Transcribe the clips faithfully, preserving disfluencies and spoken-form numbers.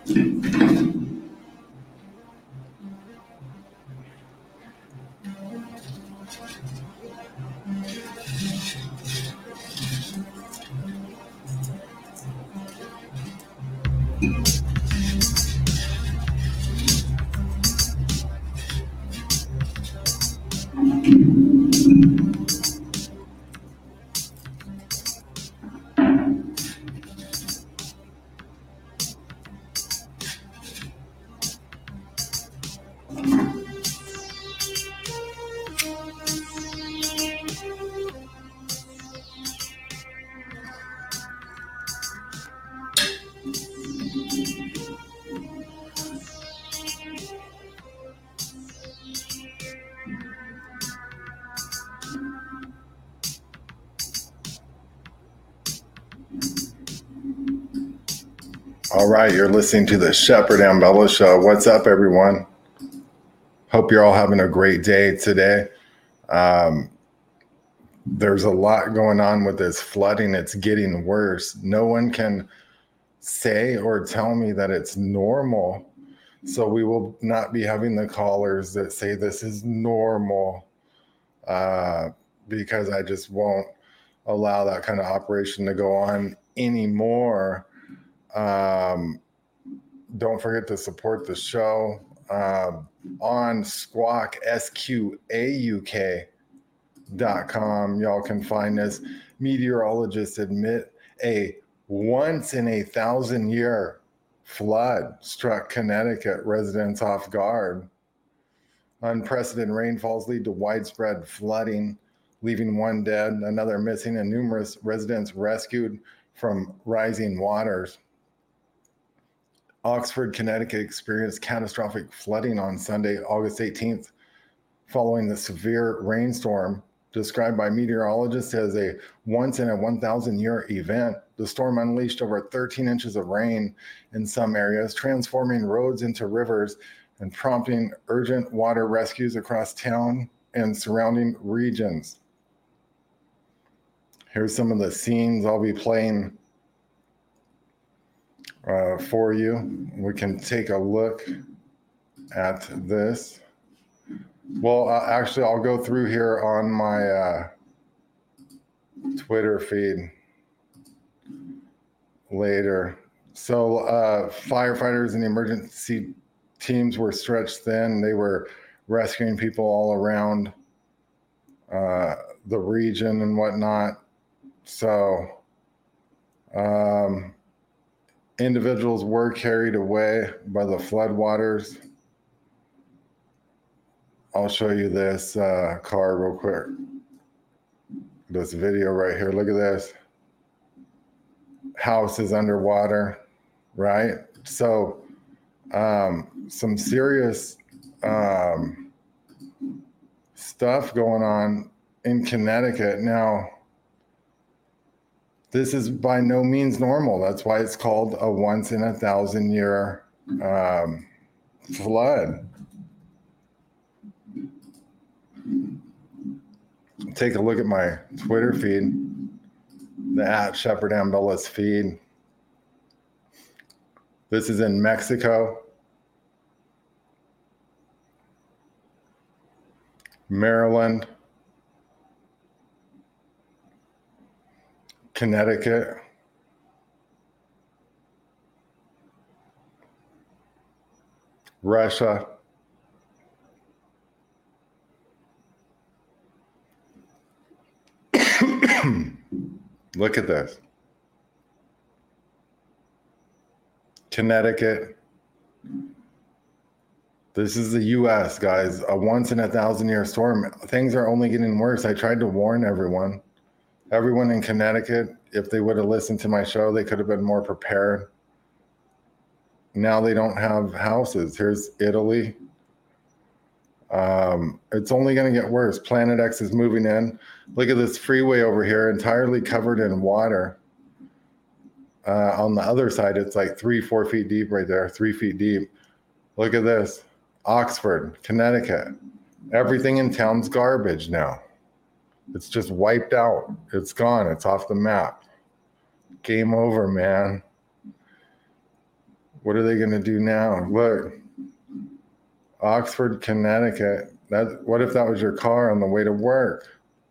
All right, you're listening to the Shepherd and Bella Show. What's up, everyone? Hope you're all having a great day today. Um, there's a lot going on with this flooding. It's getting worse. No one can say or tell me that it's normal. So we will not be having the callers that say this is normal uh, because I just won't allow that kind of operation to go on anymore. Um, don't forget to support the show uh, on Squawk, S Q A U K dot com. Y'all can find us. Meteorologists admit a once in a thousand year flood struck Connecticut residents off guard. Unprecedented rainfalls lead to widespread flooding, leaving one dead, another missing, and numerous residents rescued from rising waters. Oxford, Connecticut experienced catastrophic flooding on Sunday, August eighteenth, following the severe rainstorm described by meteorologists as a once in a one thousand year event. The storm unleashed over thirteen inches of rain in some areas, transforming roads into rivers and prompting urgent water rescues across town and surrounding regions. Here's some of the scenes I'll be playing Uh, for you. We can take a look at this. Well, uh, actually, I'll go through here on my uh, Twitter feed later. So uh, firefighters and emergency teams were stretched thin. They were rescuing people all around uh, the region and whatnot. So, um, individuals were carried away by the floodwaters. I'll show you this uh, car real quick. This video right here. Look at this. House is underwater, right? So um, some serious um, stuff going on in Connecticut. Now, this is by no means normal. That's why it's called a once in a thousand year um, flood. Take a look at my Twitter feed, the at Shepherd and Bella's feed. This is in Mexico, Maryland, Connecticut, Russia, look at this. Connecticut. This is the U S, guys. A once in a thousand year storm. Things are only getting worse. I tried to warn everyone. Everyone in Connecticut, if they would have listened to my show, they could have been more prepared. Now they don't have houses. Here's Italy. Um, it's only going to get worse. Planet X is moving in. Look at this freeway over here, entirely covered in water. Uh, on the other side, it's like three, four feet deep right there, three feet deep. Look at this. Oxford, Connecticut. Everything in town's garbage now. It's just wiped out. It's gone. It's off the map. Game over, man. What are they going to do now? Look, Oxford, Connecticut. That, what if that was your car on the way to work?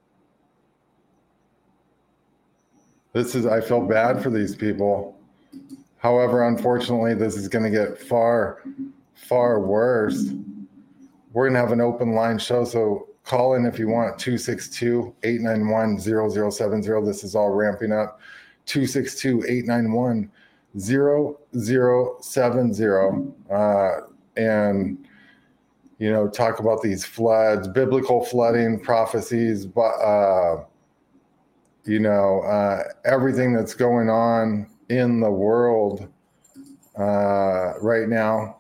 This is, I feel bad for these people. However, unfortunately, this is going to get far, far worse. We're going to have an open line show, so call in if you want, two six two, eight nine one, zero zero seven zero. This is all ramping up. two six two, eight nine one, zero zero seven zero. Uh, and, you know, talk about these floods, biblical flooding prophecies, but, uh, you know, uh, everything that's going on in the world uh, right now.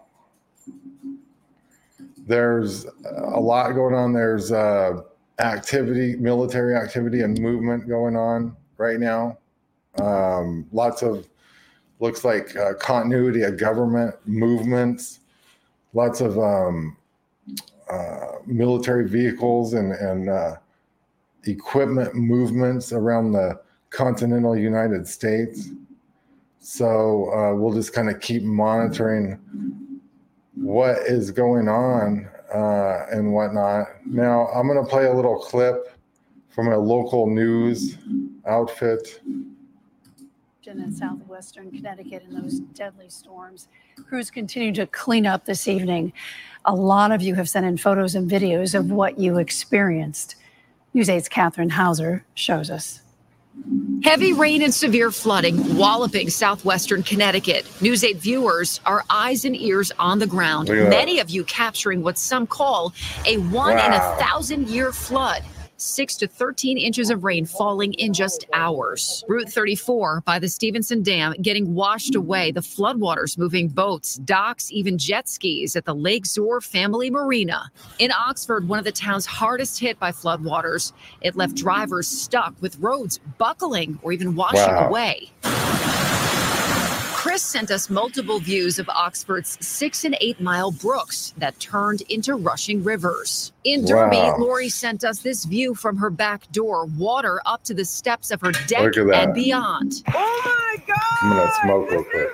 There's a lot going on. There's uh, activity, military activity and movement going on right now. Um, lots of, looks like uh, continuity of government movements, lots of um, uh, military vehicles and, and uh, equipment movements around the continental United States. So uh, we'll just kind of keep monitoring what is going on uh, and whatnot. Now, I'm going to play a little clip from a local news outfit. In southwestern Connecticut in those deadly storms. Crews continue to clean up this evening. A lot of you have sent in photos and videos of what you experienced. News eight's Catherine Hauser shows us. Heavy rain and severe flooding walloping southwestern Connecticut. News eight viewers are eyes and ears on the ground. Many of you capturing what some call a one wow. in a thousand year flood. Six to thirteen inches of rain falling in just hours. Route thirty-four by the Stevenson Dam getting washed away. The floodwaters moving boats, docks, even jet skis at the Lake Zor Family Marina. In Oxford, one of the town's hardest hit by floodwaters, it left drivers stuck with roads buckling or even washing wow. away. Chris sent us multiple views of Oxford's six and eight mile brooks that turned into rushing rivers. In Derby, wow. Lori sent us this view from her back door, water up to the steps of her deck and beyond. Oh my God! I'm gonna smoke real quick.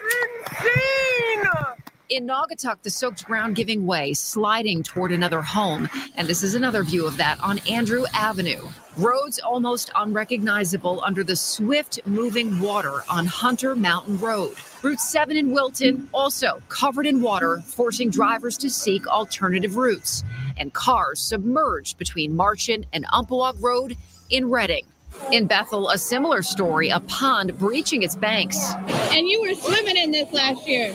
In Naugatuck, the soaked ground giving way, sliding toward another home. And this is another view of that on Andrew Avenue. Roads almost unrecognizable under the swift moving water on Hunter Mountain Road. Route seven in Wilton also covered in water, forcing drivers to seek alternative routes. And cars submerged between Marchant and Umpqua Road in Reading. In Bethel, a similar story, a pond breaching its banks. And you were swimming in this last year.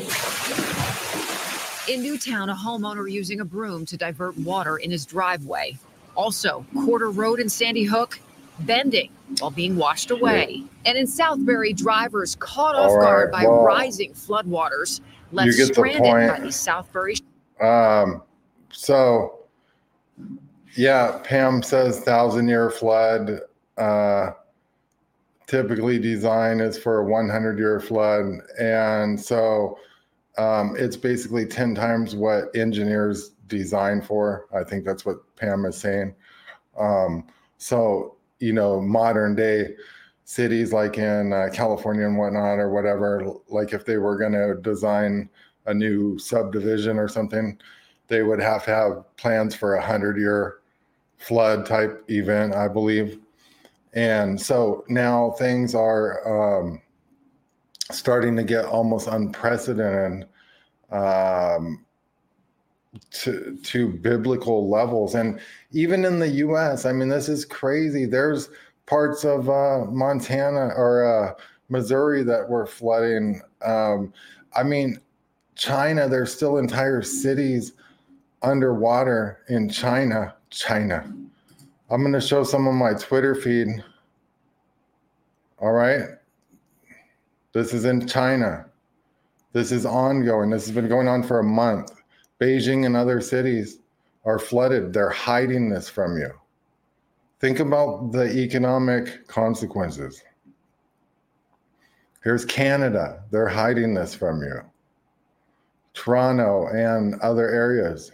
In Newtown, a homeowner using a broom to divert water in his driveway. Also, Quarter Road in Sandy Hook, bending while being washed away. And in Southbury, drivers caught off right, guard by well, rising floodwaters, left stranded by the Southbury. Um, so, yeah, Pam says thousand year flood. Uh, typically design is for a one hundred year flood. And so um, it's basically ten times what engineers design for. I think that's what Pam is saying. Um, so, you know, modern day cities like in uh, California and whatnot or whatever, like if they were going to design a new subdivision or something, they would have to have plans for a hundred year flood type event, I believe. And so now things are um, starting to get almost unprecedented um, to, to biblical levels. And even in the U S, I mean, this is crazy. There's parts of uh, Montana or uh, Missouri that were flooding. Um, I mean, China, there's still entire cities underwater in China. China. I'm going to show some of my Twitter feed. All right. This is in China. This is ongoing. This has been going on for a month. Beijing and other cities are flooded. They're hiding this from you. Think about the economic consequences. Here's Canada. They're hiding this from you. Toronto and other areas.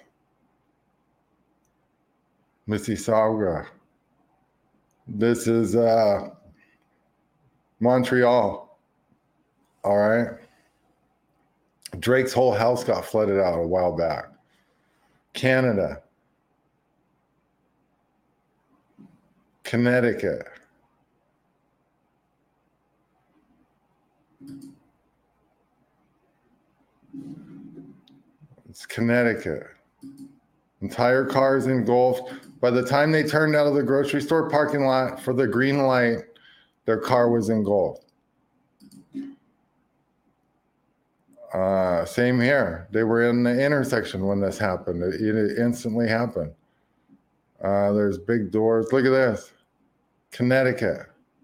Mississauga. This is uh, Montreal. All right. Drake's whole house got flooded out a while back. Canada. Connecticut. It's Connecticut. Entire cars engulfed. By the time they turned out of the grocery store parking lot for the green light, their car was engulfed. Uh, same here. They were in the intersection when this happened. It, it instantly happened. Uh, there's big doors. Look at this. Connecticut.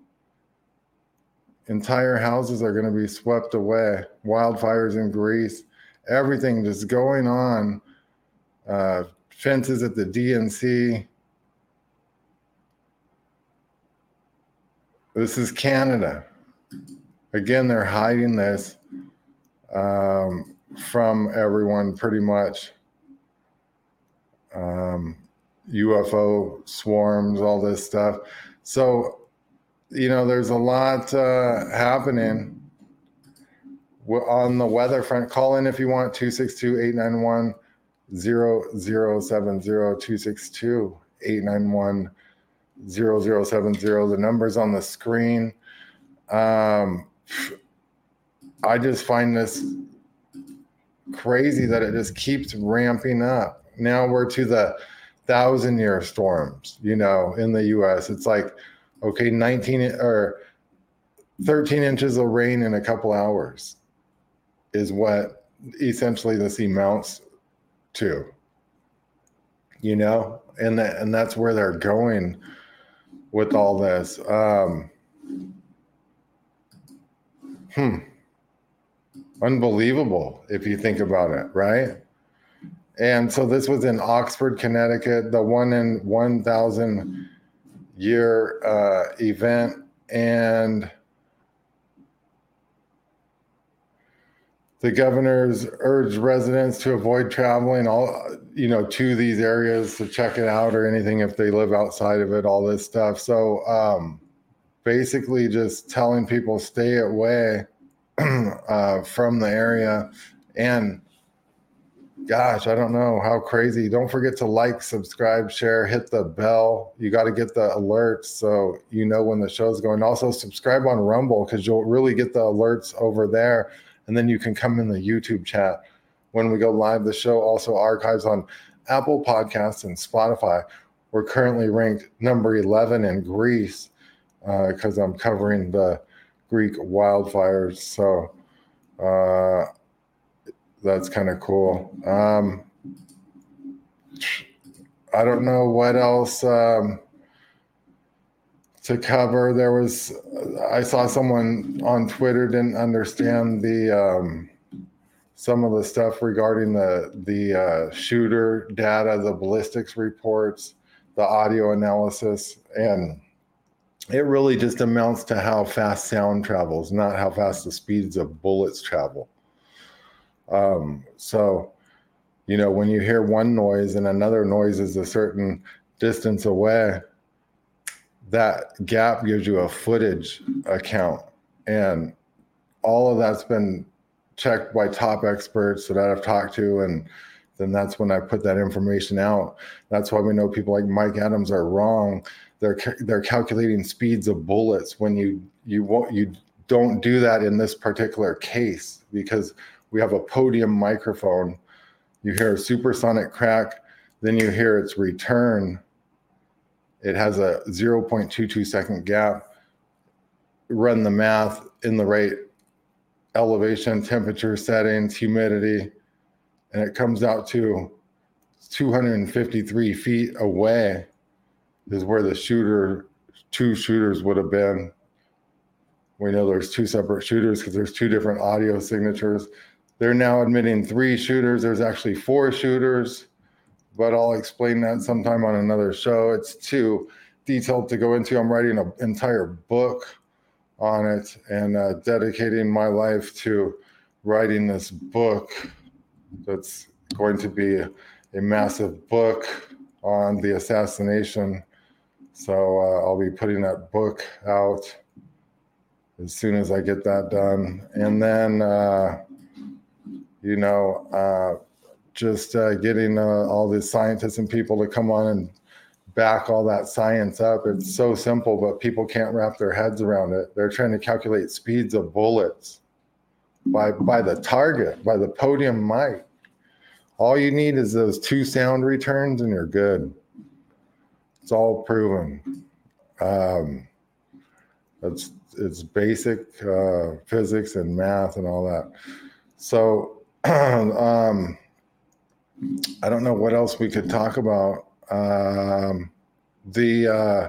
Entire houses are going to be swept away. Wildfires in Greece. Everything just going on. Uh, fences at the D N C. This is Canada. Again, they're hiding this um, from everyone pretty much. Um, U F O swarms, all this stuff. So, you know, there's a lot uh, happening on the weather front. Call in if you want, two six two, eight nine one, zero zero seven zero, two six two, eight nine one, zero zero seven zero. The number's on the screen. Um, I just find this crazy that it just keeps ramping up. Now we're to the thousand year storms, you know, in the U S. It's like, okay, nineteen or thirteen inches of rain in a couple hours is what essentially this amounts to, you know, and that, and that's where they're going with all this. Um, hmm. Unbelievable if you think about it, right? And so this was in Oxford, Connecticut, the one in one thousand year uh, event. And the governors urged residents to avoid traveling all, you know, to these areas to check it out or anything if they live outside of it, all this stuff. So um, basically just telling people stay away uh, from the area. And gosh, I don't know how crazy. Don't forget to like, subscribe, share, hit the bell. You got to get the alerts so you know when the show's going. Also, subscribe on Rumble because you'll really get the alerts over there. And then you can come in the YouTube chat when we go live. The show also archives on Apple Podcasts and Spotify. We're currently ranked number eleven in Greece because uh, I'm covering the Greek wildfires. So, uh, that's kind of cool. Um, I don't know what else um, to cover. There was, I saw someone on Twitter didn't understand the um, some of the stuff regarding the the uh, shooter data, the ballistics reports, the audio analysis, and it really just amounts to how fast sound travels, not how fast the speeds of bullets travel. Um, so, you know, when you hear one noise and another noise is a certain distance away, that gap gives you a footage account. And all of that's been checked by top experts that I've talked to. And then that's when I put that information out. That's why we know people like Mike Adams are wrong. They're, they're calculating speeds of bullets when you, you won't, you don't do that in this particular case because we have a podium microphone. You hear a supersonic crack, then you hear its return. It has a zero point two two second gap. Run the math in the right elevation, temperature settings, humidity, and it comes out to two hundred fifty-three feet away is where the shooter, two shooters would have been. We know there's two separate shooters because there's two different audio signatures. They're now admitting three shooters. There's actually four shooters, but I'll explain that sometime on another show. It's too detailed to go into. I'm writing an entire book on it and uh, dedicating my life to writing this book that's going to be a, a massive book on the assassination. So uh, I'll be putting that book out as soon as I get that done. And then... Uh, you know, uh, just uh, getting uh, all the scientists and people to come on and back all that science up. It's so simple, but people can't wrap their heads around it. They're trying to calculate speeds of bullets by by the target, by the podium mic. All you need is those two sound returns and you're good. It's all proven. Um, it's, it's basic uh, physics and math and all that. So um, I don't know what else we could talk about. Um, the uh,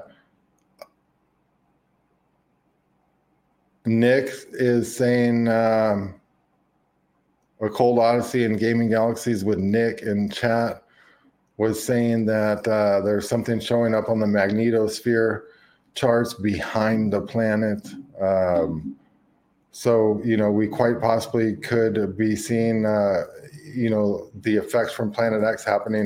Nick is saying um, A Cold Odyssey and Gaming Galaxies with Nick in chat was saying that uh, there's something showing up on the magnetosphere charts behind the planet. Um, so, you know, we quite possibly could be seeing, uh, you know, the effects from Planet X happening.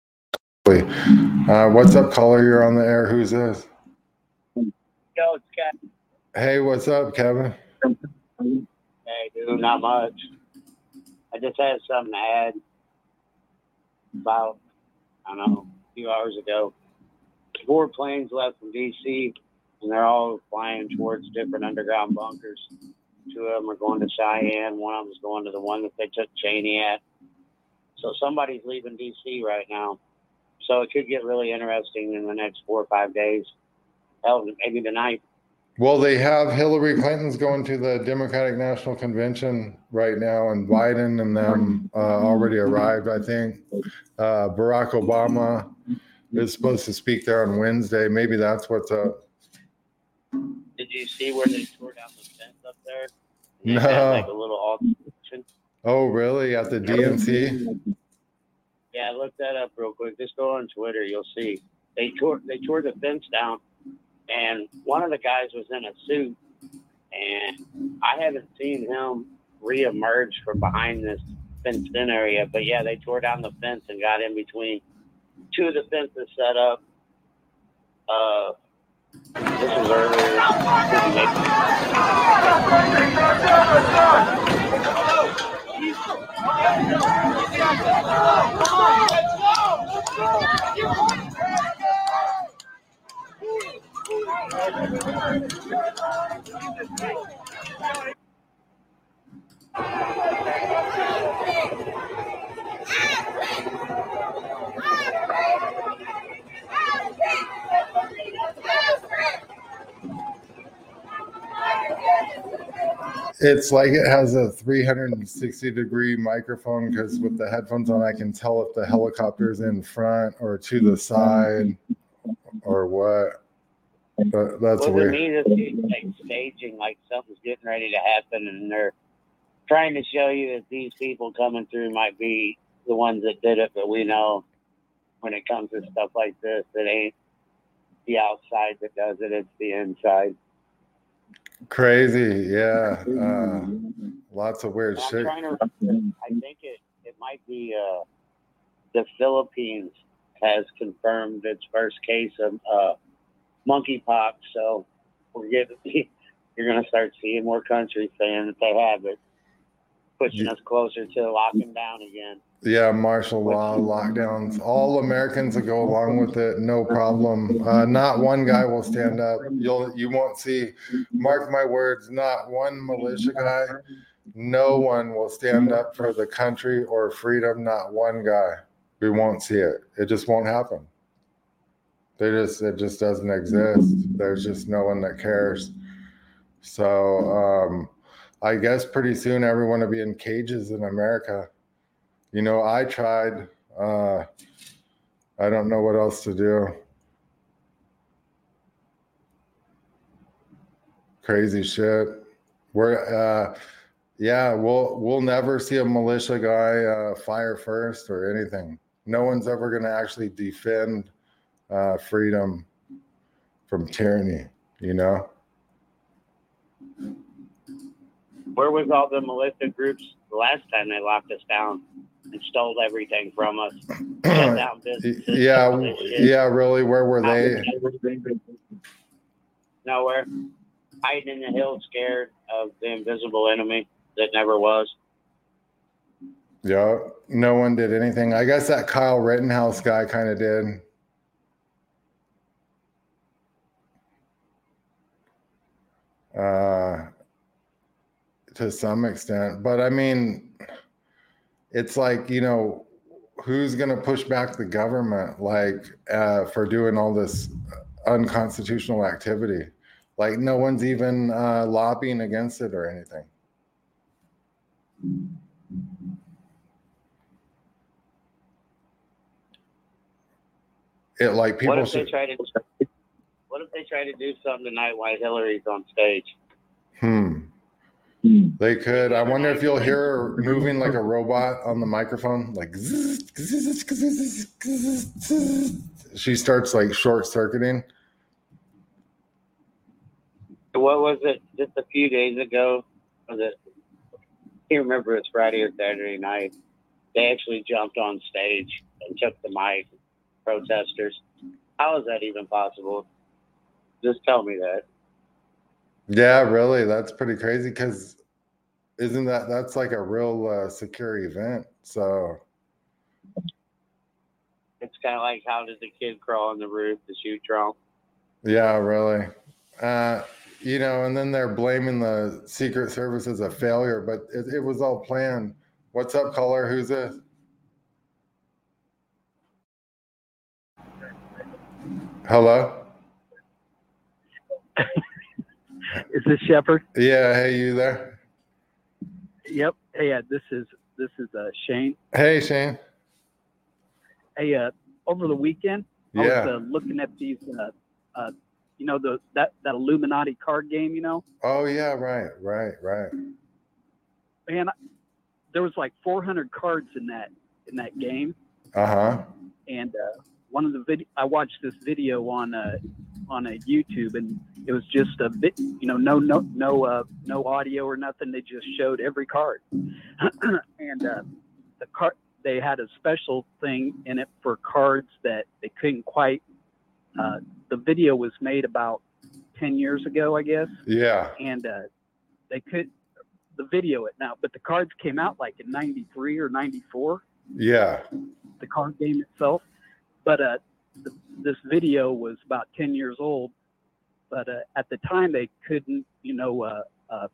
Uh, what's up, caller? You're on the air. Who's this? Yo, it's Kevin. Hey, what's up, Kevin? Hey, dude, not much. I just had something to add about, I don't know, a few hours ago. Four planes left from D C, and they're all flying towards different underground bunkers. Two of them are going to Cheyenne. One of them is going to the one that they took Cheney at. So somebody's leaving D C right now. So it could get really interesting in the next four or five days. Hell, maybe tonight. Well, they have Hillary Clinton's going to the Democratic National Convention right now, and Biden and them uh, already arrived, I think. Uh, Barack Obama is supposed to speak there on Wednesday. Maybe that's what's up. Did you see where they tore down the fence up there? They No. had like a little altercation. Oh, really? At the D N C? Yeah, look that up real quick. Just go on Twitter, you'll see. They tore they tore the fence down, and one of the guys was in a suit, and I haven't seen him reemerge from behind this fenced in area. But yeah, they tore down the fence and got in between two of the fences set up. Uh, this was earlier. It's like it has a three hundred sixty degree microphone, because with the headphones on, I can tell if the helicopter's in front or to the side or what. But that's well, weird. To me, this is like staging, like something's getting ready to happen, and they're trying to show you that these people coming through might be the ones that did it. But we know when it comes to stuff like this, it ain't the outside that does it; it's the inside. Crazy, yeah. Uh, lots of weird I'm shit. trying to. I think it it might be uh, the Philippines has confirmed its first case of uh, monkeypox. So we're getting you're going to start seeing more countries saying that they have it, pushing Yeah. us closer to locking down again. Yeah, martial law, lockdowns. All Americans that go along with it, no problem. Uh, not one guy will stand up. You'll you won't see. Mark my words. Not one militia guy. No one will stand up for the country or freedom. Not one guy. We won't see it. It just won't happen. They just it just doesn't exist. There's just no one that cares. So um, I guess pretty soon everyone will be in cages in America. You know, I tried. Uh, I don't know what else to do. Crazy shit. We're, uh, yeah, we'll we'll never see a militia guy uh, fire first or anything. No one's ever going to actually defend uh, freedom from tyranny. You know. Where was all the militia groups the last time they locked us down and stole everything from us? Shut down businesses. Yeah, yeah, really. Where were they? Nowhere. Hiding in the hills, scared of the invisible enemy that never was. Yeah, no one did anything. I guess that Kyle Rittenhouse guy kind of did. Uh, to some extent. But I mean, it's like, you know, who's going to push back the government, like, uh, for doing all this unconstitutional activity? Like, no one's even uh, lobbying against it or anything. It like people What if should. they try to? What if they try to do something tonight while Hillary's on stage? Hmm. They could. I wonder if you'll hear her moving like a robot on the microphone, like zzz, zzz, zzz, zzz, zzz. She starts like short circuiting. What was it? Just a few days ago, was it? I can't remember. It was Friday or Saturday night. They actually jumped on stage and took the mic. Protesters. How is that even possible? Just tell me that. Yeah, really, that's pretty crazy. Because isn't that that's like a real uh, secure event? So It's kind of like, how did the kid crawl on the roof to shoot Trump? yeah, really. Uh, you know, and then they're blaming the Secret Service as a failure, but it, it was all planned. What's up, caller? Who's this? Hello? Is this Shepard? Yeah, hey, you there? Yep. Hey, uh, this is this is uh, Shane. Hey, Shane. Hey, uh, over the weekend, I Yeah. was uh, looking at these, uh, uh, you know, the that that Illuminati card game. You know, Oh, yeah, right, right, right. man, there was like four hundred cards in that in that game, Uh-huh. and uh, one of the vid- I watched this video on uh, on a YouTube, and it was just a bit, you know, no no no uh, no audio or nothing. They just showed every card, and uh, the card they had a special thing in it for cards that they couldn't quite. Uh, the video was made about ten years ago, I guess, Yeah. and uh, they could the video it now, but the cards came out like in ninety-three or ninety-four. Yeah. The card game itself, but uh, the, this video was about ten years old. But uh, at the time, they couldn't, you know, uh, uh,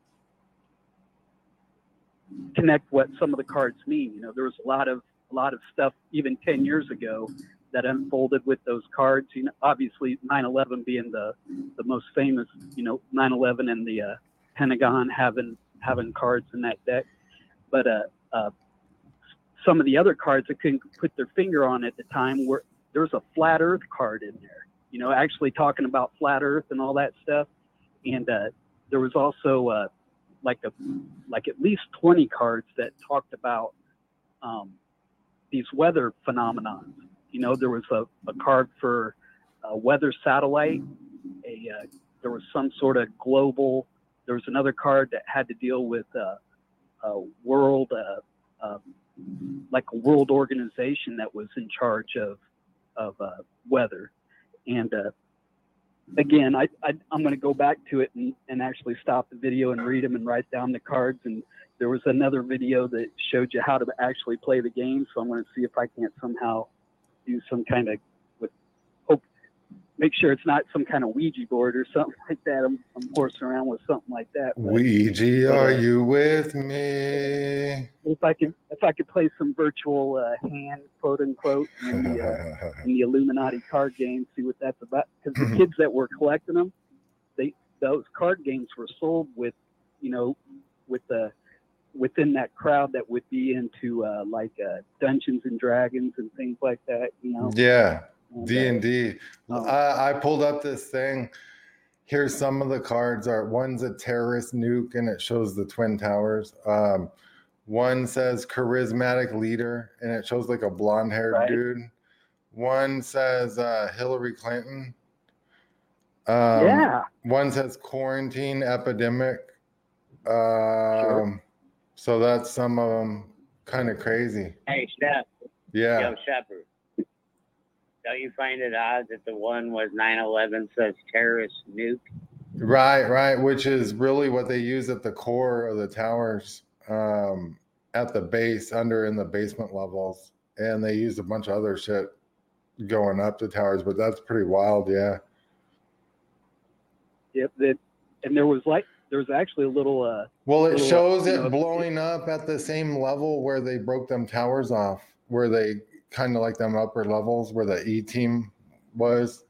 connect what some of the cards mean. You know, there was a lot of a lot of stuff even ten years ago that unfolded with those cards. You know, obviously nine eleven being the the most famous. You know, nine eleven and the uh, Pentagon having having cards in that deck, but uh, uh, some of the other cards that couldn't put their finger on at the time were there was a flat Earth card in there. You know, actually talking about flat Earth and all that stuff, and uh, there was also uh, like a like at least twenty cards that talked about um, these weather phenomena. You know, there was a, a card for a weather satellite. A uh, there was some sort of global. There was another card that had to deal with uh, a world, uh, uh, like a world organization that was in charge of of uh, weather. And uh, again, I, I I'm going to go back to it and, and actually stop the video and read them and write down the cards. And there was another video that showed you how to actually play the game. So I'm going to see if I can't somehow do some kind of, with hope, make sure it's not some kind of Ouija board or something like that. I'm, I'm horsing around with something like that. But, Ouija, but, uh, are you with me? If I could, if I could play some virtual uh, hand, quote unquote, in the, uh, in the Illuminati card game, see what that's about. Because the kids that were collecting them, they those card games were sold with, you know, with the within that crowd that would be into uh, like uh, Dungeons and Dragons and things like that. You know. Yeah, And, D and uh, D. um, I, I pulled up this thing. Here's some of the cards. Are one's a terrorist nuke, and it shows the Twin Towers. Um, one says charismatic leader, and it shows like a blonde-haired Right. dude. One says uh, Hillary Clinton. Um, yeah. One says quarantine epidemic. Um, Sure. So that's some of them. Kind of crazy. Hey, Shep. Yeah. Yo, Shepard. Don't you find it odd that the one was nine eleven says terrorist nuke? Right, right. Which is really what they use at the core of the towers. Um, at the base, under in the basement levels, and they used a bunch of other shit going up the towers, but that's pretty wild. Yeah. Yep. That, and there was like, there was actually a little, uh, Well, it little, shows you it know, blowing up at the same level where they broke them towers off, where they kind of like them upper levels where the E team was.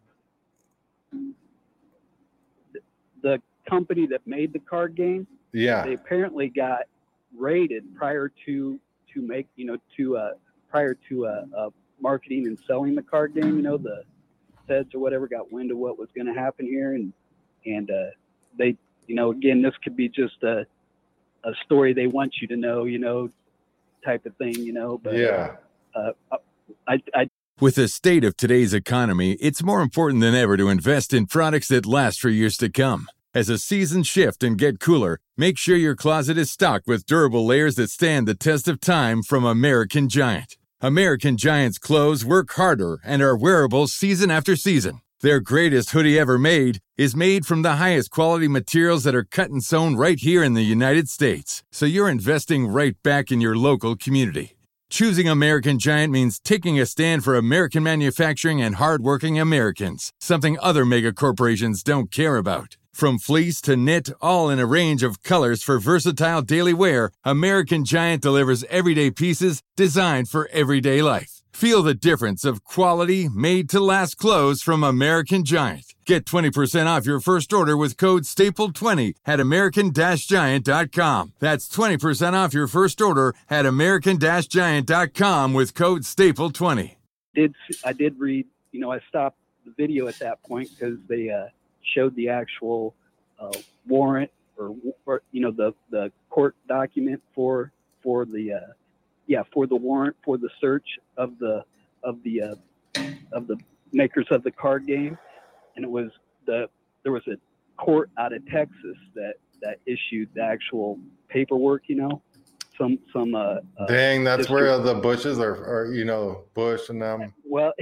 the company that made the card game, Yeah. they apparently got raided prior to, to make, you know, to, uh, prior to, uh, uh, marketing and selling the card game. You know, the feds or whatever got wind of what was going to happen here. And, and, uh, they, you know, again, this could be just a, a story they want you to know, you know, type of thing, you know, but, Yeah. uh, I, I, With the state of today's economy, it's more important than ever to invest in products that last for years to come. As the seasons shift and get cooler, make sure your closet is stocked with durable layers that stand the test of time from American Giant. American Giant's clothes work harder and are wearable season after season. Their greatest hoodie ever made is made from the highest quality materials that are cut and sewn right here in the United States. So you're investing right back in your local community. Choosing American Giant means taking a stand for American manufacturing and hardworking Americans, something other mega corporations don't care about. From fleece to knit, all in a range of colors for versatile daily wear, American Giant delivers everyday pieces designed for everyday life. Feel the difference of quality, made-to-last clothes from American Giant. Get twenty percent off your first order with code staple twenty at american giant dot com. That's twenty percent off your first order at american giant dot com with code staple twenty. did, I did read, you know, I stopped the video at that point because they, uh, showed the actual, uh, warrant or, or, you know, the, the court document for, for the, uh, yeah, for the warrant for the search of the, of the, uh, of the makers of the card game. And it was the, there was a court out of Texas that, that issued the actual paperwork, you know, some, some, uh, uh Dang, that's district- where the Bushes are, are, you know, Bush and them. well,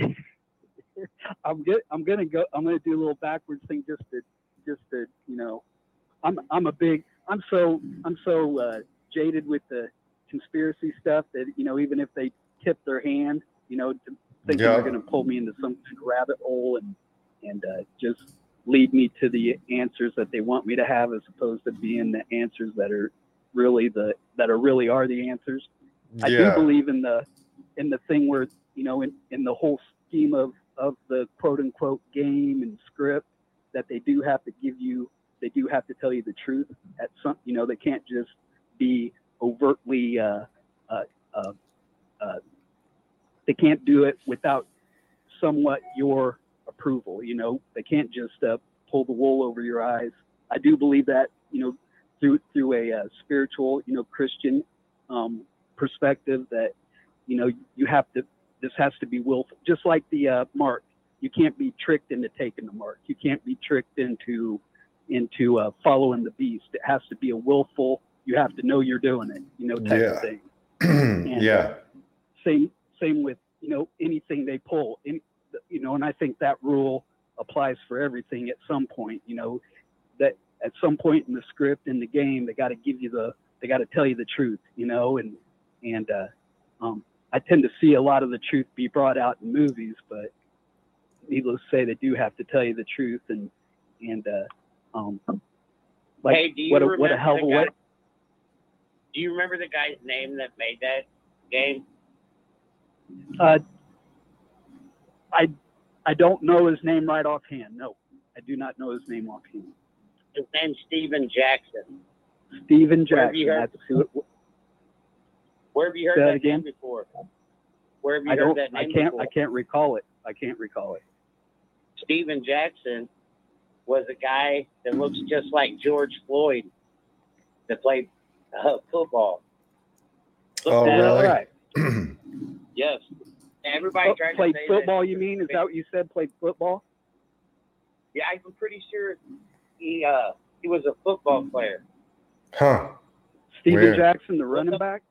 I'm good. I'm gonna go. I'm gonna do a little backwards thing just to, just to, you know, I'm, I'm a big. I'm so, I'm so uh, jaded with the conspiracy stuff that, you know, even if they tip their hand, you know, to thinking Yeah. they're gonna pull me into some rabbit hole and, and uh, just lead me to the answers that they want me to have, as opposed to being the answers that are really the, that are really are the answers. I do Yeah. believe in the, in the thing where, you know, in, in the whole scheme of, of the quote unquote game and script, that they do have to give you, they do have to tell you the truth at some, you know, they can't just be overtly, uh, uh, uh, uh, they can't do it without somewhat your approval. You know, they can't just uh, pull the wool over your eyes. I do believe that, you know, through, through a uh, spiritual, you know, Christian um, perspective, that, you know, you have to, this has to be willful, just like the uh, mark. You can't be tricked into taking the mark. You can't be tricked into into uh, following the beast. It has to be a willful. You have to know you're doing it, you know, type Yeah. of thing. And, Yeah. uh, same same with, you know, anything they pull. Any, you know, and I think that rule applies for everything at some point. You know, that at some point in the script, in the game, they got to give you the, they got to tell you the truth. You know, and and uh, um, I tend to see a lot of the truth be brought out in movies, but needless to say, they do have to tell you the truth. And, and, uh, um, like, Hey, do you what a, remember what a hell of a the guy, way. Do you remember the guy's name that made that game? Uh, I, I don't know his name right offhand. No, I do not know his name offhand. His name's Steven Jackson. Steven Where have you Jackson. heard- That's who it, Where have you heard Say that that again? name before? Where have you I heard don't, that I name can't, before? I can't recall it. I can't recall it. Steven Jackson was a guy that looks just like George Floyd that played uh, football. Look Oh, that Is that up. really? right? Yes. Everybody Oh, tried played to say football, that. you mean? Is that what you said? Played football? Yeah, I'm pretty sure he uh he was a football player. Huh. Steven Weird. Jackson, the running back?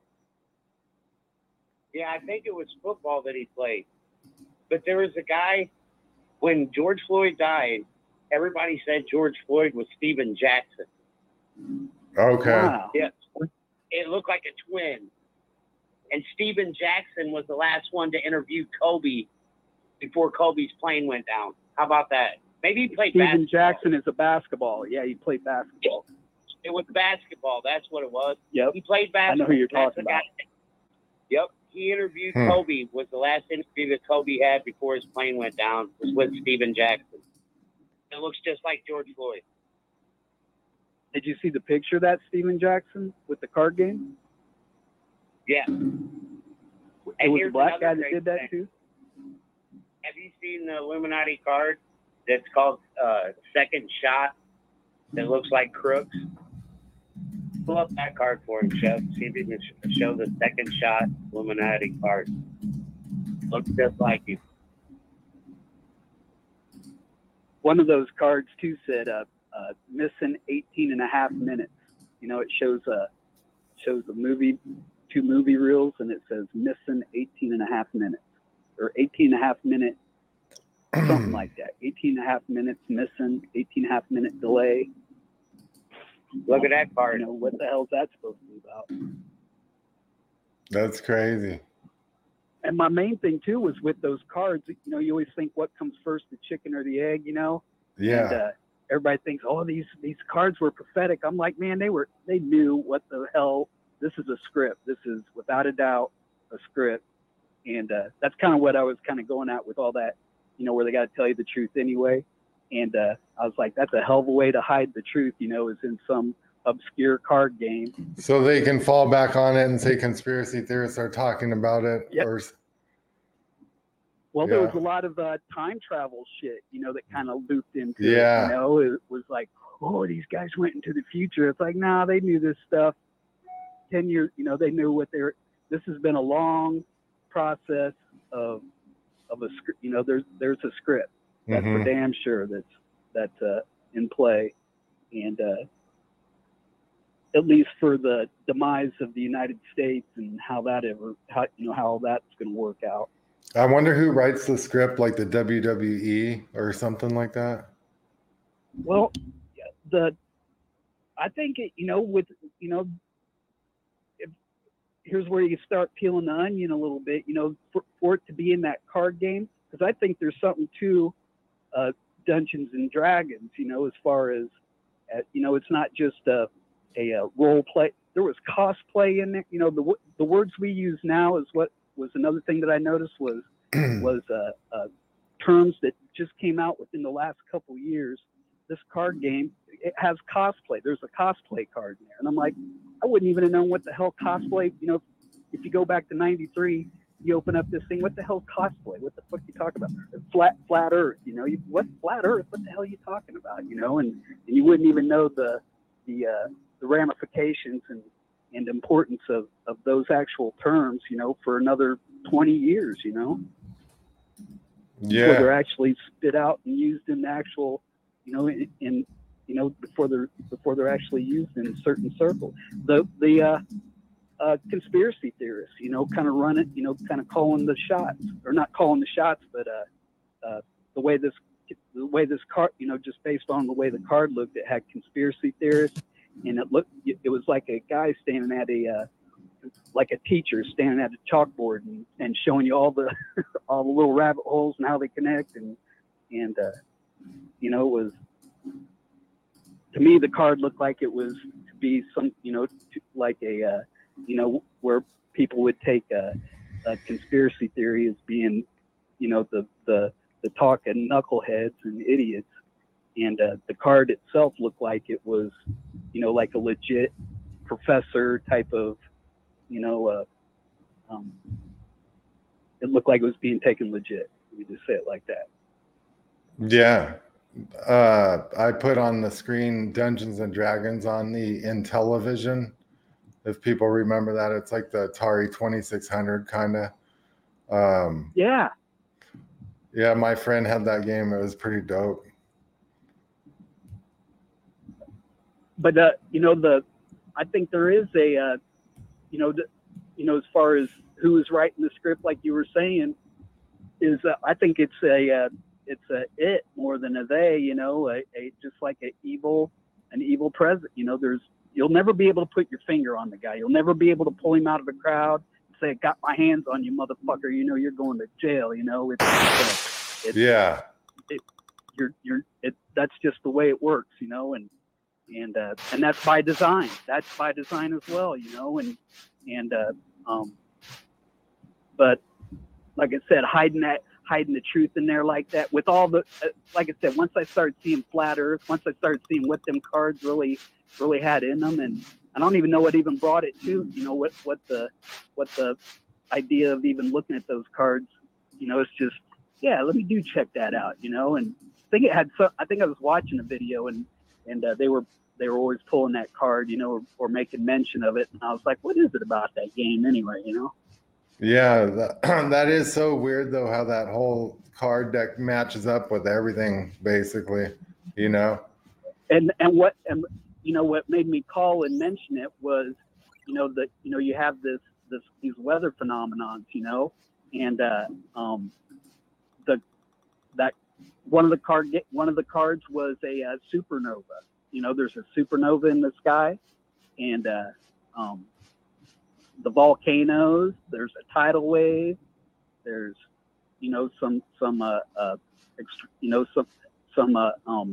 Yeah, I think it was football that he played. But there was a guy, when George Floyd died, everybody said George Floyd was Steven Jackson. Okay. Wow. Yes. It looked like a twin. And Steven Jackson was the last one to interview Kobe before Kobe's plane went down. How about that? Maybe he played Steven basketball. Jackson is a basketball. Yeah, he played basketball. It was basketball. That's what it was. Yep. He played I basketball. know who you're That's talking the guy. about. Yep. He interviewed Hmm. Kobe. Was the last interview that Kobe had before his plane went down. Was with Steven Jackson. It looks just like George Floyd. Did you see the picture of that Steven Jackson with the card game? Yeah. It And was a here's black another guy that great did that thing. too? Have you seen the Illuminati card that's called uh, Second Shot that looks like crooks? Pull up that card for him, Chef. See if you can sh- show the Second Shot Illuminati card. Looks just like you. One of those cards too said uh, uh, missing eighteen and a half minutes. You know, it shows a shows a movie, two movie reels, and it says missing eighteen and a half minutes or eighteen and a half minute, something like that. eighteen and a half minutes missing, eighteen and a half minute delay. Look at that You card. know, what the hell is that supposed to be about? That's crazy. And my main thing too was with those cards, you know, you always think what comes first, the chicken or the egg, you know? Yeah. And, uh, everybody thinks, oh, these these cards were prophetic. I'm like, man, they were they knew what the hell. This is a script. This is without a doubt a script. And uh, that's kind of what I was kind of going at with all that, you know, where they got to tell you the truth anyway. And uh, I was like, that's a hell of a way to hide the truth, you know, is in some obscure card game. So they can fall back on it and say conspiracy theorists are talking about it. Yep. Or Well, there was Yeah. a lot of uh, time travel shit, you know, that kind of looped into Yeah. it. You know, it was like, oh, these guys went into the future. It's like, nah, they knew this stuff. Ten years, you know, they knew what they were. This has been a long process of of a script. You know, there's there's a script. That's Mhm. for damn sure. That's that's uh, in play, and uh, at least for the demise of the United States and how that ever, how you know how that's going to work out. I wonder who writes the script, like the W W E or something like that. Well, yeah, the I think it, you know, with you know, if, here's where you start peeling the onion a little bit. You know, for, for it to be in that card game, because I think there's something to uh, Dungeons and Dragons. You know, as far as uh, you know, it's not just a, a, a role play. There was cosplay in it. You know, the w- the words we use now is what was another thing that I noticed was was uh, uh, terms that just came out within the last couple years. This card game, it has cosplay. There's a cosplay card in there. And I'm like, I wouldn't even have known what the hell cosplay, you know, if you go back to ninety-three, you open up this thing, what the hell cosplay? What the fuck are you talking about? Flat flat earth, you know, you, what flat earth? What the hell are you talking about? You know, and, and you wouldn't even know the the uh, the ramifications and, and importance of, of those actual terms, you know, for another twenty years, you know. Before they're Yeah. actually spit out and used in the actual, you know, in, in you know, before they're before they're actually used in certain circles. The the uh, uh, conspiracy theorists, you know, kind of run it, you know, kind of calling the shots, or not calling the shots, but uh, uh, the way this the way this card, you know, just based on the way the card looked, it had conspiracy theorists, and it looked it was like a guy standing at a uh, like a teacher standing at a chalkboard and, and showing you all the all the little rabbit holes and how they connect, and and uh, you know, it was, to me, the card looked like it was to be some, you know, to, like a uh, you know, where people would take a, a conspiracy theory as being, you know, the the the talk of knuckleheads and idiots, and uh, the card itself looked like it was, you know, like a legit professor type of, you know, uh, um, it looked like it was being taken legit. Let me just say it like that. Yeah. Uh, I put on the screen Dungeons and Dragons on the Intellivision. If people remember that, it's like the Atari twenty-six hundred kind of. Um, Yeah, yeah, my friend had that game. It was pretty dope. but uh, you know, the I think there is a, uh, you know, the, you know, as far as who is writing the script, like you were saying, is uh, I think it's a uh, it's a it more than a they. You know, a, a just like an evil an evil president. You know, there's you'll never be able to put your finger on the guy. You'll never be able to pull him out of the crowd, say, "Got my hands on you, motherfucker," you know, you're going to jail. You know, it's, it's, it's Yeah. It, you're you're it. That's just the way it works, you know, and and uh, and that's by design. That's by design as well, you know, and and uh, um. But like I said, hiding that. hiding the truth in there like that with all the, uh, like I said, once I started seeing flat earth, once I started seeing what them cards really, really had in them. And I don't even know what even brought it to, you know, what, what the, what the idea of even looking at those cards, you know, it's just, yeah, let me do check that out, you know? And I think it had, so I think I was watching a video and, and uh, they were, they were always pulling that card, you know, or, or making mention of it. And I was like, what is it about that game anyway, you know? Yeah, that, that is so weird though, how that whole card deck matches up with everything basically, you know. And and what and you know what made me call and mention it was, you know, that you know you have this this these weather phenomenons, you know, and uh, um, the that one of the card one of the cards was a, uh supernova. You know, there's a supernova in the sky, and uh, um. the volcanoes, there's a tidal wave, there's, you know, some, some, uh, uh, ext- you know, some, some, uh, um,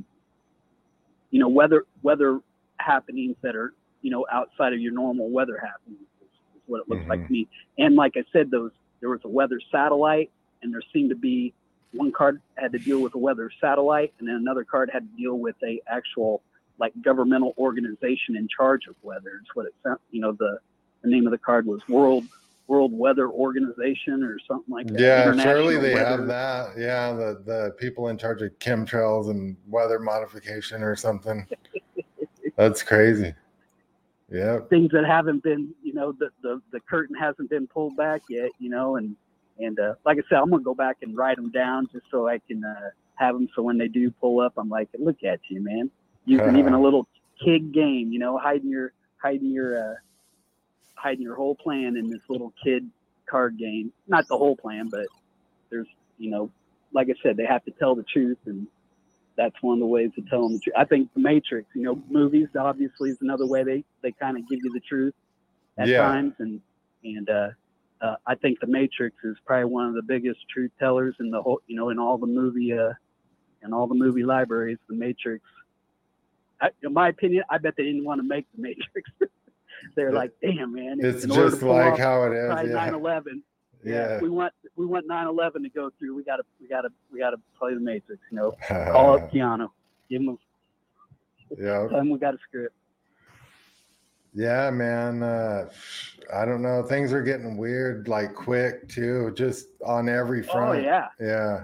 you know, weather, weather happenings that are, you know, outside of your normal weather happenings is, is what it looks Mm-hmm. like to me. And like I said, those, there was a weather satellite and there seemed to be one card had to deal with a weather satellite and then another card had to deal with a actual like governmental organization in charge of weather. It's what it sounds, you know, the, The name of the card was World World Weather Organization or something like that. Yeah, surely they weather. have that. Yeah, the, the people in charge of chemtrails and weather modification or something. That's crazy. Yeah. Things that haven't been, you know, the, the, the curtain hasn't been pulled back yet, you know, and, and uh, like I said, I'm going to go back and write them down just so I can uh, have them. So when they do pull up, I'm like, look at you, man. Using even a little kid game, you know, hiding your, hiding your, uh, hiding your whole plan in this little kid card game. Not the whole plan, but there's, you know, like I said, they have to tell the truth, and that's one of the ways to tell them the truth. I think The Matrix, you know, movies obviously is another way they, they kind of give you the truth at Yeah. times. And, and, uh, uh, I think The Matrix is probably one of the biggest truth tellers in the whole, you know, in all the movie, uh, in all the movie libraries. The Matrix, I, in my opinion, I bet they didn't want to make The Matrix. They're like, damn, man. It's in order just to pull like off how it is. probably Yeah. nine eleven. Yeah. Yeah. We want we want nine eleven to go through. We gotta we gotta we gotta play The Matrix. You know, call up Keanu. Give him. A, Yeah. tell him we got a script. Yeah, man. Uh, I don't know. Things are getting weird, like quick too, just on every front. Oh yeah. Yeah.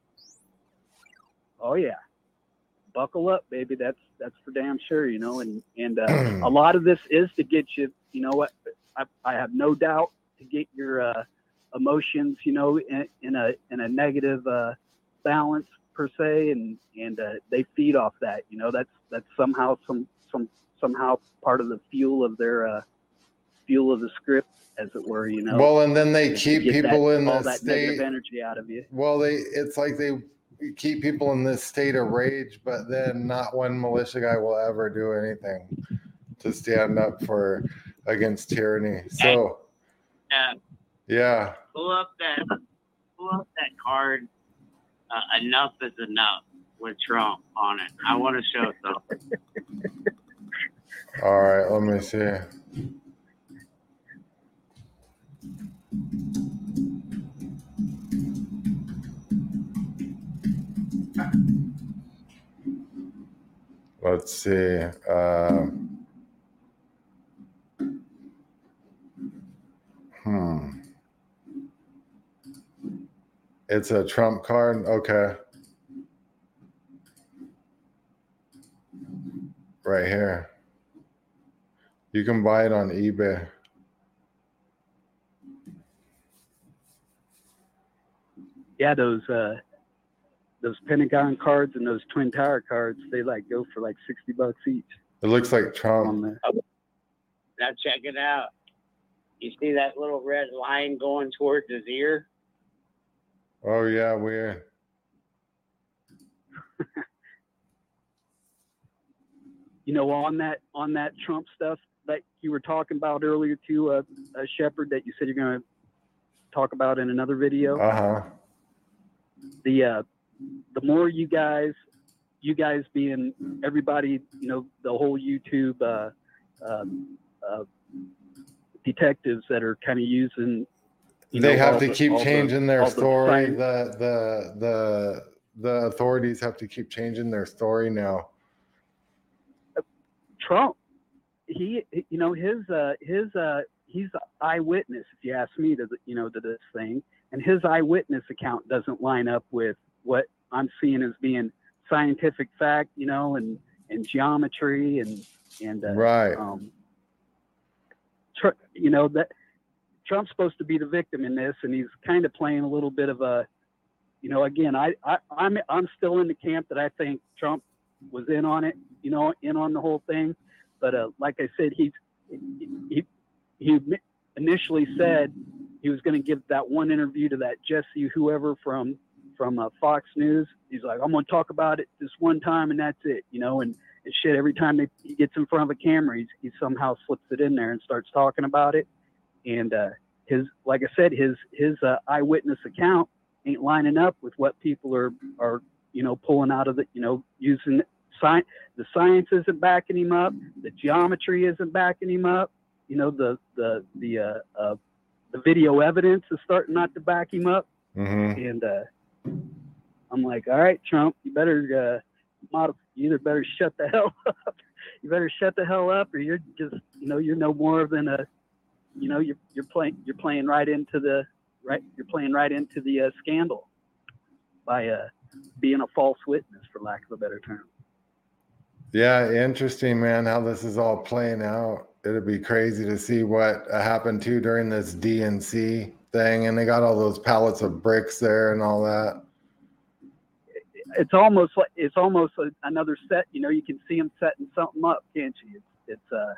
Oh yeah. Buckle up, baby. That's that's for damn sure. You know, and and uh, a lot of this is to get you. You know what? I, I have no doubt to get your uh, emotions. You know, in, in a in a negative uh, balance per se, and and uh, they feed off that. You know, that's that's somehow some some somehow part of the fuel of their uh, fuel of the script, as it were. You know. Well, and then they to keep get people that, in all this that state. negative energy out of you. Well, they it's like they keep people in this state of rage, but then not one militia guy will ever do anything to stand up for against tyranny. So, Uh, yeah. pull up that pull up that card. Uh, enough is enough with Trump on it. I want to show something. All right, let me see. Let's see. Uh, hmm. It's a Trump card. Okay. Right here. You can buy it on eBay. Yeah, those uh, those Pentagon cards and those Twin Tower cards, they like go for like sixty bucks each. It looks like On Trump. the, Now check it out. You see that little red line going towards his ear? Oh yeah, weird. you know, on that on that Trump stuff that you were talking about earlier too, uh, uh Shepard, that you said you're gonna talk about in another video. Uh-huh. The uh, the more you guys, you guys being everybody, you know, the whole YouTube uh, uh, uh, detectives that are kind of using. You they know, have to the, keep changing the, their the story. sign- The the the the authorities have to keep changing their story now. Trump, he, you know, his uh, his uh, he's an eyewitness. If you ask me, to the, you know, to this thing, and his eyewitness account doesn't line up with what I'm seeing as being scientific fact, you know, and and geometry and and uh, Right. Um, tr- you know that. Trump's supposed to be the victim in this, and he's kind of playing a little bit of a, you know, again, I, I, I'm, I'm still in the camp that I think Trump was in on it, you know, in on the whole thing. But uh, like I said, he's, he, he initially said he was going to give that one interview to that Jesse whoever from, from uh, Fox News. He's like, I'm going to talk about it this one time, and that's it, you know, and, and shit. Every time they, he gets in front of a camera, he's, he somehow slips it in there and starts talking about it. And uh, his, like I said, his his uh, eyewitness account ain't lining up with what people are are you know pulling out of the you know using science. The science isn't backing him up. The geometry isn't backing him up. You know the the the uh, uh, the video evidence is starting not to back him up. Mm-hmm. And uh, I'm like, all right, Trump, you better uh, modify. You either better shut the hell up. You better shut the hell up, or you're just you know you're no more than a You know, you're you're playing you're playing right into the right you're playing right into the uh, scandal by uh, being a false witness, for lack of a better term. Yeah, interesting, man, how this is all playing out. It'd be crazy to see what happened too during this D N C thing, and they got all those pallets of bricks there and all that. It's almost like it's almost a, another set. You know, you can see them setting something up, can't you? It's, it's uh.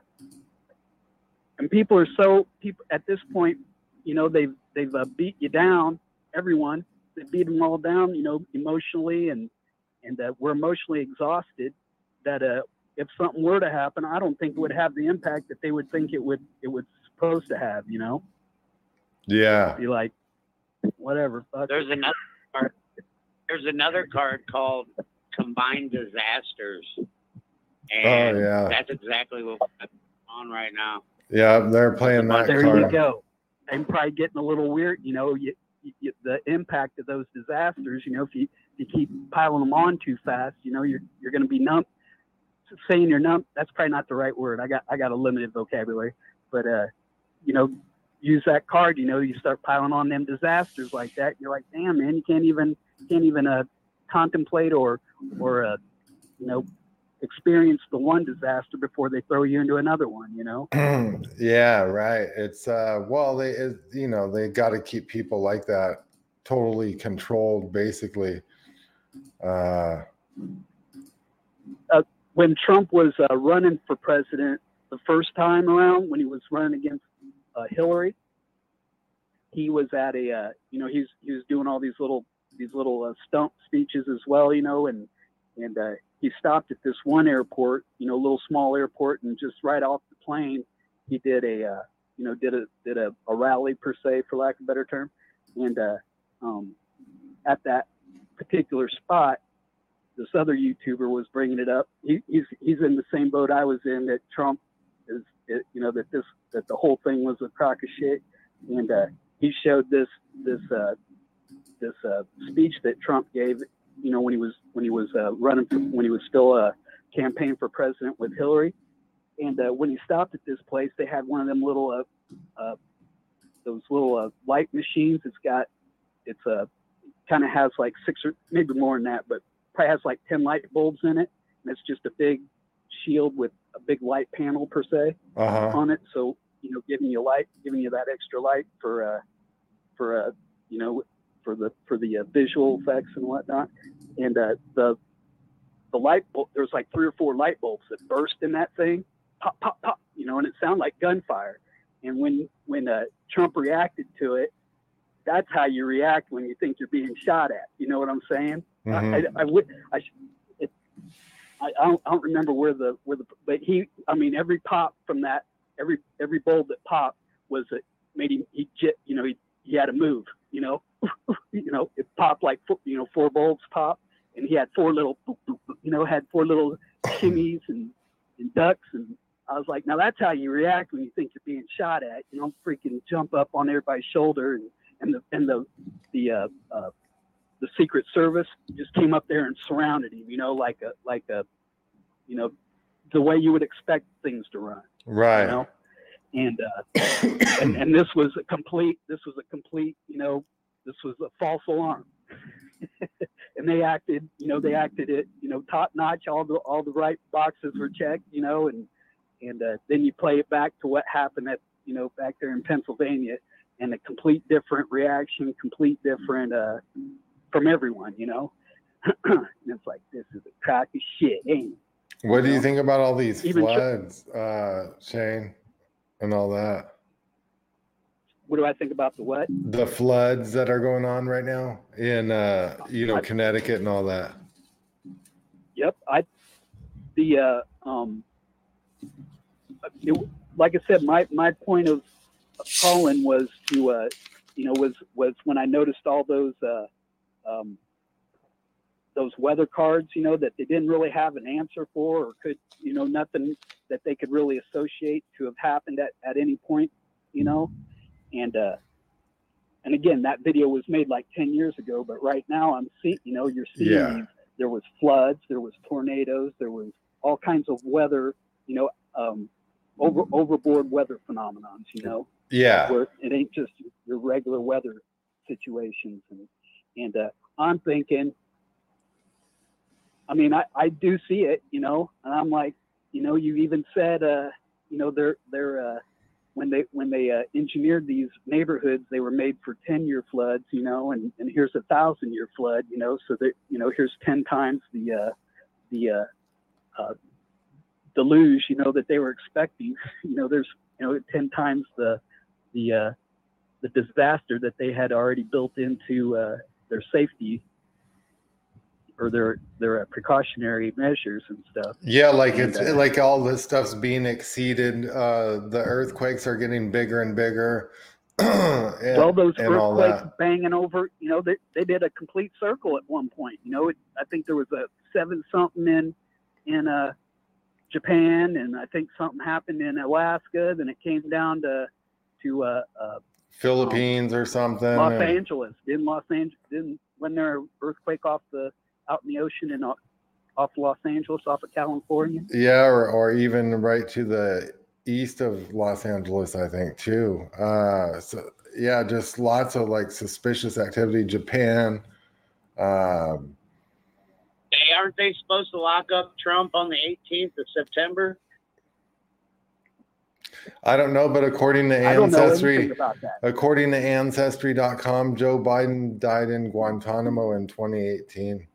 And people are so people at this point, you know, they've they've uh, beat you down. Everyone, they beat them all down, you know, emotionally, and and uh, we're emotionally exhausted. That uh, if something were to happen, I don't think it would have the impact that they would think it would it was supposed to have. You know? Yeah. Be like, whatever. Fuck There's it. another card. There's another card called Combined Disasters, and Oh, yeah. that's exactly what's on right now. Yeah, they're playing that There card. you go. I'm probably getting a little weird, you know, you, you, the impact of those disasters, you know, if you, if you keep piling them on too fast, you know, you're, you're going to be numb. Saying you're numb, that's probably not the right word. I got, I got a limited vocabulary, but, uh, you know, use that card, you know, you start piling on them disasters like that. You're like, damn, man, you can't even, can't even, uh, contemplate or, or, uh, you know, experience the one disaster before they throw you into another one, you know? Yeah, right. It's uh well they it, you know, they got to keep people like that totally controlled basically. Uh uh when Trump was uh, running for president the first time around, when he was running against uh, Hillary, he was at a uh, you know, he's he was doing all these little these little uh, stump speeches as well, you know, and and uh he stopped at this one airport, you know, little small airport, and just right off the plane, he did a, uh, you know, did a did a, a rally per se, for lack of a better term. And uh, um, at that particular spot, this other YouTuber was bringing it up. He, he's he's in the same boat I was in, that Trump is, it, you know, that this that the whole thing was a crock of shit. And uh, he showed this this uh, this uh, speech that Trump gave, you know, when he was when he was uh, running for, when he was still uh, campaigning for president with Hillary. And uh, when he stopped at this place, they had one of them little uh, uh, those little uh, light machines. It's got it's a uh, kind of has like six or maybe more than that, but probably has like ten light bulbs in it, and it's just a big shield with a big light panel per se uh-huh. on it. So, you know, giving you light, giving you that extra light for uh, for uh, you know, for the for the uh, visual effects and whatnot. And uh, the the light bulb, there's like three or four light bulbs that burst in that thing, pop, pop, pop, you know, and it sounded like gunfire. And when when uh, Trump reacted to it, that's how you react when you think you're being shot at. You know what I'm saying? Mm-hmm. I, I, I would, I, it, I, I don't, I don't remember where the, where the, but he, I mean, every pop from that, every, every bulb that popped was a, made him, he, you know, he he had to move, you know, you know, it popped like, you know, four bulbs pop, and he had four little, you know, had four little shimmies and, and ducks. And I was like, now that's how you react when you think you're being shot at, you know, freaking jump up on everybody's shoulder. And, and the, and the, the, uh, uh, the Secret Service just came up there and surrounded him, you know, like a, like a, you know, the way you would expect things to run. Right. You know? And, uh, and, and this was a complete, this was a complete, you know, this was a false alarm. And they acted, you know, they acted it, you know, top notch. All the, all the right boxes were checked, you know, and, and, uh, then you play it back to what happened at, you know, back there in Pennsylvania, and a complete different reaction, complete different, uh, from everyone, you know. And it's like, this is a crock of shit, ain't it? What do you think about all these Even floods, uh, Shane, and all that? What do I think about the what? The floods that are going on right now in, uh, you know, I, Connecticut and all that. Yep. I, the, uh, um, it, like I said, my, my point of calling was to, uh, you know, was, was when I noticed all those, uh, um, those weather cards, you know, that they didn't really have an answer for, or could, you know, nothing that they could really associate to have happened at, at any point, you know. And, uh, and again, that video was made like ten years ago, but right now I'm seeing, you know, you're seeing Yeah. these, there was floods, there was tornadoes, there was all kinds of weather, you know, um, over, overboard weather phenomenons, you know. Yeah. Where it ain't just your regular weather situations. And, and, uh, I'm thinking, I mean, I, I do see it, you know, and I'm like, you know, you even said, uh, you know, they're, they're, uh, when they, when they, uh, engineered these neighborhoods, they were made for ten year floods, you know, and, and here's a thousand year flood, you know, so that, you know, here's ten times the, uh, the, uh, uh, deluge, you know, that they were expecting, you know, there's, you know, ten times the, the, uh, the disaster that they had already built into, uh, their safety or their their uh, precautionary measures and stuff. Yeah, like and, it's uh, like all this stuff's being exceeded. Uh, the earthquakes are getting bigger and bigger. and, well, those and all earthquakes that. banging over, you know, they, they did a complete circle at one point. You know, it, I think there was a seven something in in uh, Japan, and I think something happened in Alaska. Then it came down to to uh, uh, Philippines um, or something. Los and, Angeles. Didn't Los Angeles? Didn't when there an earthquake off the out in the ocean and off, off Los Angeles, off of California? Yeah, or, or even right to the east of Los Angeles, I think, too. Uh, so, yeah, just lots of, like, suspicious activity. Japan. Um, hey, aren't they supposed to lock up Trump on the eighteenth of September? I don't know, but according to I don't know Ancestry, anything about that. according to Ancestry dot com, Joe Biden died in Guantanamo in twenty eighteen.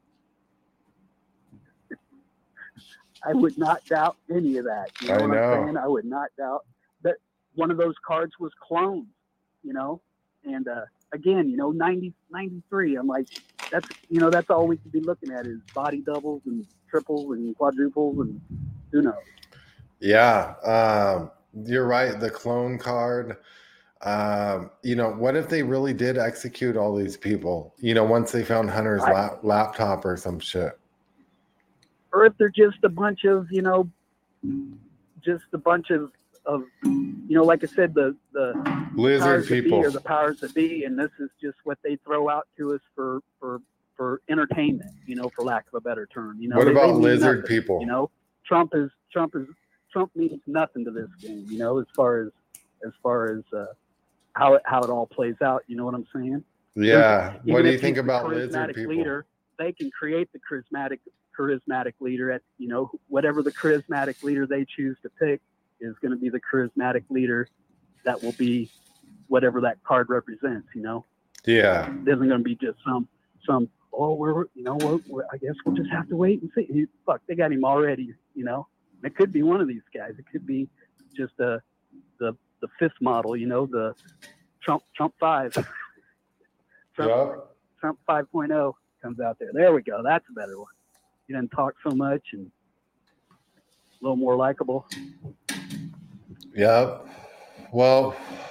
I would not doubt any of that. You know I what know. I'm saying? I would not doubt that one of those cards was cloned, you know? And uh, again, you know, ninety, ninety-three, I'm like, that's, you know, that's all we could be looking at is body doubles and triples and quadruples and who knows. Yeah, um, you're right. The clone card. Um, you know, what if they really did execute all these people? You know, once they found Hunter's I, lap, laptop or some shit. Or if they're just a bunch of, you know, just a bunch of, of you know, like I said, the the lizard powers people that be or the powers that be, and this is just what they throw out to us for for for entertainment, you know, for lack of a better term. You know, what they, about they mean lizard nothing, people? You know, Trump is Trump is Trump means nothing to this game. You know, as far as as far as uh, how it how it all plays out. You know what I'm saying? Yeah. Even What do you if think he's the about lizard charismatic people? Leader, they can create the charismatic charismatic leader at, you know, whatever the charismatic leader they choose to pick is going to be the charismatic leader that will be whatever that card represents, you know? Yeah. It isn't going to be just some, some, oh, we're, you know, we're, we're, I guess we'll just have to wait and see. He, fuck, they got him already, you know? It could be one of these guys. It could be just a, the, the fifth model, you know, the Trump, Trump five. Trump, Yep. Trump five point oh comes out there. There we go. That's a better one. He doesn't talk so much and a little more likable. Yep. Well,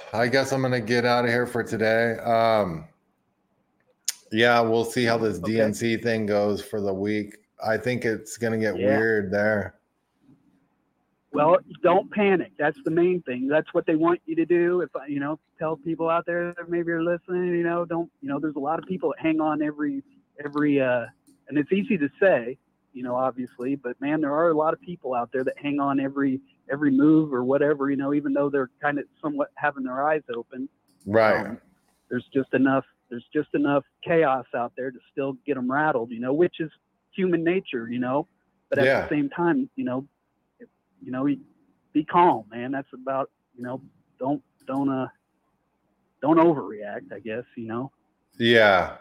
I guess I'm gonna get out of here for today. Um, yeah, we'll see how this Okay. D N C thing goes for the week. I think it's gonna get Yeah. weird there. Well, don't panic. That's the main thing. That's what they want you to do. If I, you know, tell people out there that maybe are listening, you know, don't, you know, there's a lot of people that hang on every, every, uh, and it's easy to say, you know, obviously, but man, there are a lot of people out there that hang on every, every move or whatever, you know, even though they're kind of somewhat having their eyes open. Right. Um, there's just enough, there's just enough chaos out there to still get them rattled, you know, which is human nature, you know, but at Yeah. the same time, you know, you know, be calm, man. That's about, you know, don't, don't, uh, don't overreact, I guess, you know? Yeah.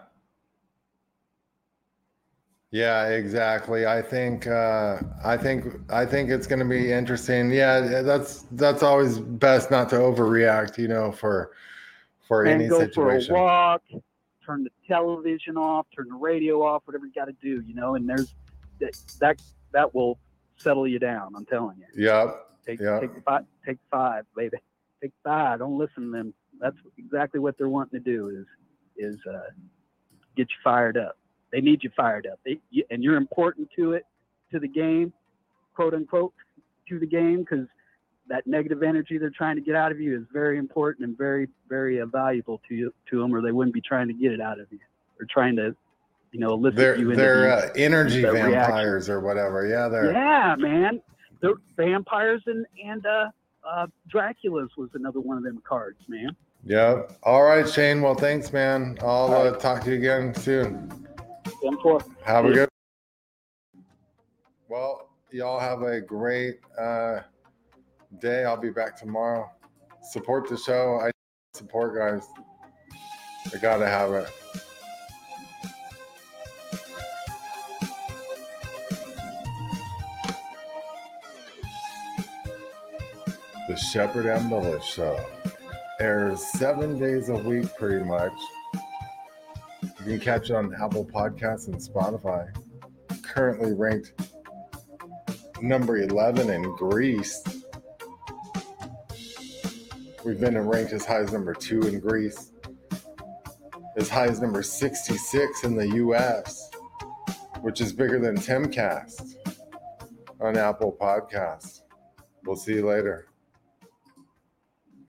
Yeah, exactly. I think, uh, I think, I think it's going to be interesting. Yeah. That's, that's always best not to overreact, you know, for, for And any go situation. for a walk, turn the television off, turn the radio off, whatever you got to do, you know, and there's that, that, that will settle you down. I'm telling you. Yep. Take, Yep. take five, take five, baby. Take five. Don't listen to them. That's exactly what they're wanting to do is, is, uh, get you fired up. They need you fired up. They, you, and you're important to it, to the game, quote unquote, to the game, because that negative energy they're trying to get out of you is very important and very, very uh, valuable to you, to them, or they wouldn't be trying to get it out of you. They're trying to, you know, elicit They're, you into they're these, uh, energy the vampires or whatever. Yeah. They're, yeah, man. The vampires and and uh, uh, Dracula's was another one of them cards, man. Yep. All right, Shane. Well, thanks, man. I'll All uh, right. talk to you again soon. M four. Have a See ya. good. Well, y'all have a great uh, day. I'll be back tomorrow. Support the show. I support guys. I gotta have it. The Shepherd and Miller Show airs seven days a week, pretty much. You can catch it on Apple Podcasts and Spotify. Currently ranked number eleven in Greece. We've been ranked as high as number two in Greece. As high as number sixty-six in the U S, which is bigger than Timcast on Apple Podcasts. We'll see you later.